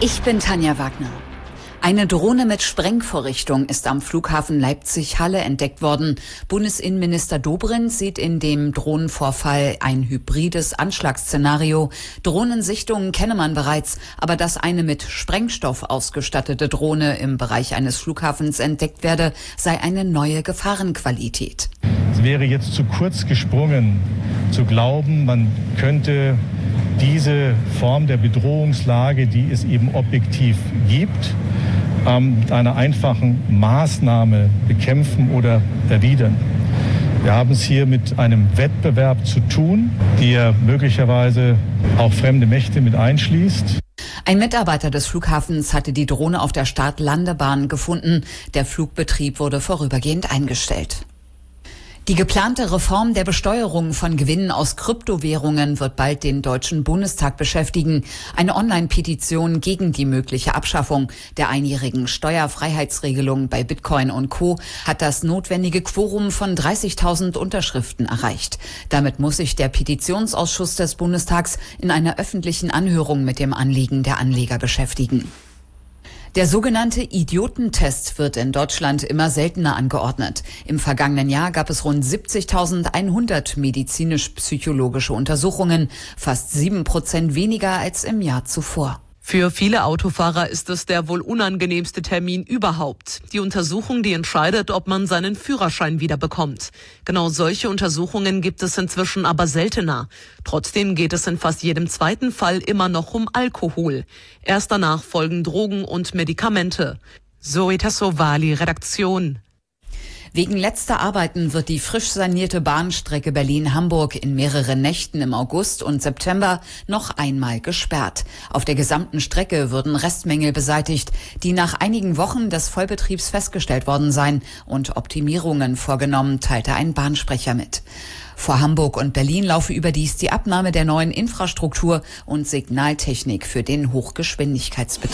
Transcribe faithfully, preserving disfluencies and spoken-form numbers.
Ich bin Tanja Wagner. Eine Drohne mit Sprengvorrichtung ist am Flughafen Leipzig-Halle entdeckt worden. Bundesinnenminister Dobrindt sieht in dem Drohnenvorfall ein hybrides Anschlagsszenario. Drohnensichtungen kenne man bereits, aber dass eine mit Sprengstoff ausgestattete Drohne im Bereich eines Flughafens entdeckt werde, sei eine neue Gefahrenqualität. Es wäre jetzt zu kurz gesprungen, zu glauben, man könnte diese Form der Bedrohungslage, die es eben objektiv gibt, mit einer einfachen Maßnahme bekämpfen oder erwidern. Wir haben es hier mit einem Wettbewerb zu tun, der möglicherweise auch fremde Mächte mit einschließt. Ein Mitarbeiter des Flughafens hatte die Drohne auf der Start-Landebahn gefunden. Der Flugbetrieb wurde vorübergehend eingestellt. Die geplante Reform der Besteuerung von Gewinnen aus Kryptowährungen wird bald den Deutschen Bundestag beschäftigen. Eine Online-Petition gegen die mögliche Abschaffung der einjährigen Steuerfreiheitsregelung bei Bitcoin und Co. hat das notwendige Quorum von dreißigtausend Unterschriften erreicht. Damit muss sich der Petitionsausschuss des Bundestags in einer öffentlichen Anhörung mit dem Anliegen der Anleger beschäftigen. Der sogenannte Idiotentest wird in Deutschland immer seltener angeordnet. Im vergangenen Jahr gab es rund siebzigtausendeinhundert medizinisch-psychologische Untersuchungen, fast sieben Prozent weniger als im Jahr zuvor. Für viele Autofahrer ist es der wohl unangenehmste Termin überhaupt. Die Untersuchung, die entscheidet, ob man seinen Führerschein wieder bekommt. Genau solche Untersuchungen gibt es inzwischen aber seltener. Trotzdem geht es in fast jedem zweiten Fall immer noch um Alkohol. Erst danach folgen Drogen und Medikamente. Zoe Tassovali, Redaktion. Wegen letzter Arbeiten wird die frisch sanierte Bahnstrecke Berlin-Hamburg in mehreren Nächten im August und September noch einmal gesperrt. Auf der gesamten Strecke würden Restmängel beseitigt, die nach einigen Wochen des Vollbetriebs festgestellt worden seien und Optimierungen vorgenommen, teilte ein Bahnsprecher mit. Vor Hamburg und Berlin laufe überdies die Abnahme der neuen Infrastruktur und Signaltechnik für den Hochgeschwindigkeitsbetrieb.